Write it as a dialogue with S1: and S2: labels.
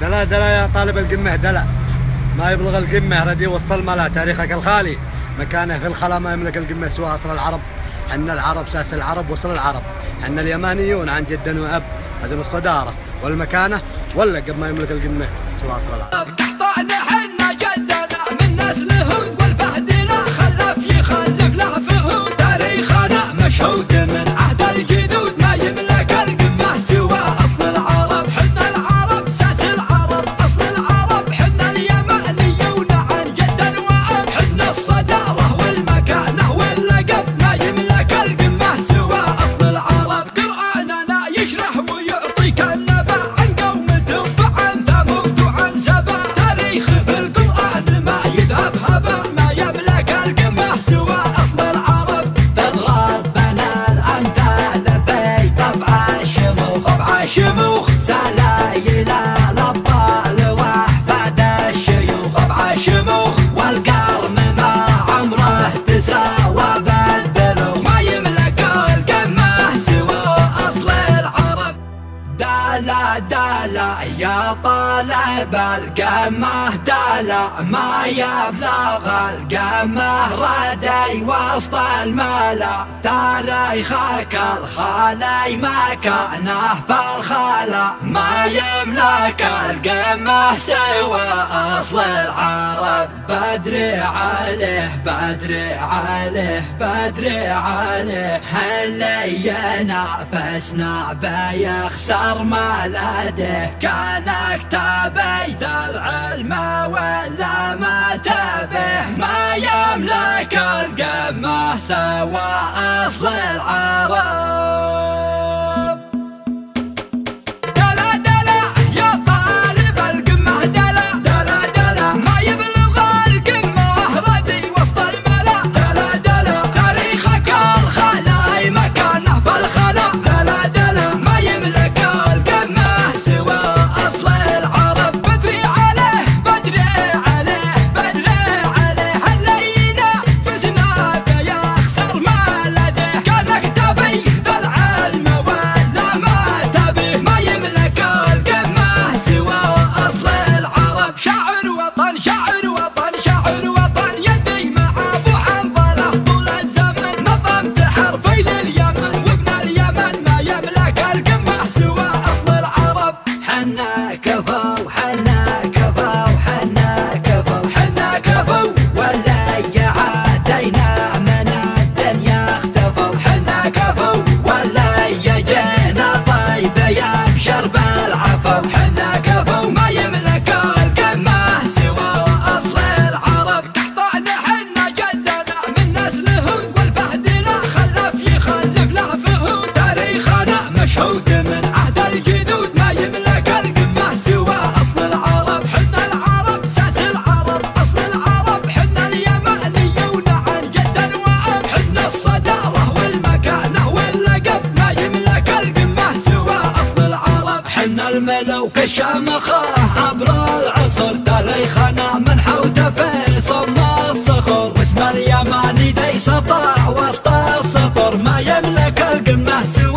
S1: دلا دلا يا طالب القمة دلا، ما يبلغ القمة ردي وسط الملا. تاريخك الخالي مكانه في الخلا، ما يملك القمة سوى أصل العرب. حنا العرب ساس العرب وصل العرب، حنا اليمانيون عن جد وأب. أذن الصدارة والمكانة واللقب ما يملك القمة سوى أصل العرب.
S2: قحطان حنا جدنا من نسله، والفهد لا خلف يخلف له فهود. تاريخنا مشهود من عهد الجدود، ما يملك القمة سوى أصل العرب. حنا العرب ساس العرب أصل العرب، حنا اليمانيون عن جد وأب. حزن الصدارة والمكانة واللقب، ما يملك القمة سوى أصل العرب. قرآننا يشرح ويعطيك النبأ عن قوم تنبع عن ثمود وعن سبأ. تاريخ في القرآن ما يذهب هباء، ما يملك القمة سوى أصل العرب.
S3: تضربنا الأمثال في طبع الشموخ، طبع الشموخ سلايل الأبطال وأحفاد الشيوخ، طبع الشموخ والقرن ما عمره تساوى بالدلوخ.
S2: ما يملك القمة سوى أصل العرب.
S3: دالا دالا يا طالب القمة دالا، ما يبلغ القمة ردي وسط الملا. تاريخك الخالي مكانه بالخلا، ما يملك القمة سوى أصل العرب. بدري عليه بدري عليه بدري عليه، اللي ينافسنا بيخسر ملاده. كانك تبي العلم ولا ما تبه، ما يملك القمة سوى أصل العرب.
S2: دلا دلا يا طالب القمة دلا، دلا دلا ما يبلغ القمة ردي وسط الملا. دلا دلا تاريخك الخلاي مكانه بالخلا. دلا دلا ما يملك القمة سوى أصل العرب. بدري عليه بدري عليه بدري عليه، اللينا فزنا بيخسر ما لديه. كانك تبي ذا العلم ولا ما تبيه، ما يملك القمة سوى أصل العرب. شاعر وطن شاعر وطن شاعر وطن، يدي مع أبو حنظلة طول الزمن. نظمت حرفي لليمن وابن اليمن، ما يملك القمة سوى أصل العرب.
S3: حنا كفو حنا كفو حنا كفو
S2: حنا كفو
S3: واللي عادينا من الدنيا اختفوا.
S2: حنا كفو
S3: واللي جينا طيب يبشر بالعفو.
S2: حنا كفو ما يملك القمة سوى أصل العرب. قحطان حنا جدنا من نسله، والفهد لا خلف يخلف له فهود. تاريخنا مشهود من عهد الجدود، ما يملك القمة سوى أصل العرب. حنا العرب ساس العرب أصل العرب، حنا اليمانيون عن جد وأب. حزن الصدارة والمكانة واللقب، ما يملك القمة سوى أصل العرب.
S3: حنا الملوك الشامخة عبر العصر، تاريخنا من حوته في صم الصخور. واسم اليماني ذي سطع وسط السطر، ما يملك القمة سوى